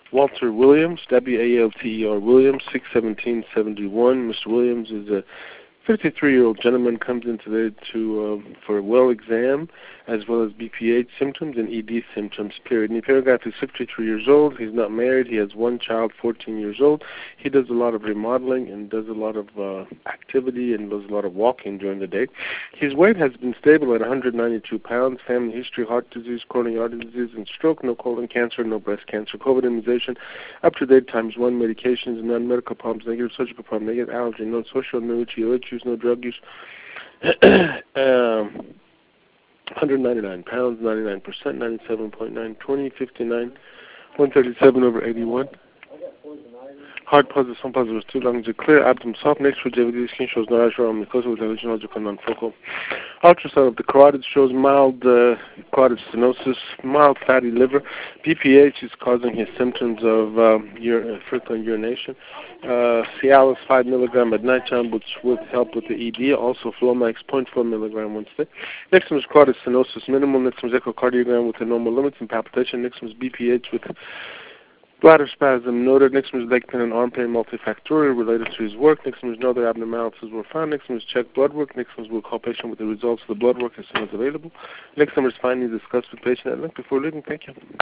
Walter Williams, W-A-L-T-E-R Williams, 61771. Mr. Williams is a 53-year-old gentleman, comes in today for a well exam, as well as BPH symptoms and ED symptoms, period. And the paragraph is 53 years old. He's not married. He has one child, 14 years old. He does a lot of remodeling and does a lot of activity and does a lot of walking during the day. His weight has been stable at 192 pounds. Family history, heart disease, coronary artery disease, and stroke. No colon cancer, no breast cancer. COVID immunization, up-to-date ×1. Medications, none. Medical problems, negative. Surgical problem, negative. Allergy, no. Social immunity, no drug use. 199 pounds, 99%, 97.9, 20, 59, 137 over 81. Heart puzzles, some puzzles too long to clear, abdomen soft, next for JVD, skin shows no ash around mucosa with logical non-focal. Ultrasound of the carotid shows mild carotid stenosis, mild fatty liver. BPH is causing his symptoms of frequent urination. Cialis 5 milligram at nighttime, which would help with the ED. Also Flomax 0.4 milligram once a day. Next one is carotid stenosis minimal. Next one is echocardiogram with the normal limits and palpitation. Next one is BPH with bladder spasm noted. Next one is leg pain and arm pain multifactorial related to his work. Next one is no other abnormalities were found. Next one is check blood work. Next one is we'll call patient with the results of the blood work as soon as available. Next one is findings discussed with patient at length before leaving. Thank you.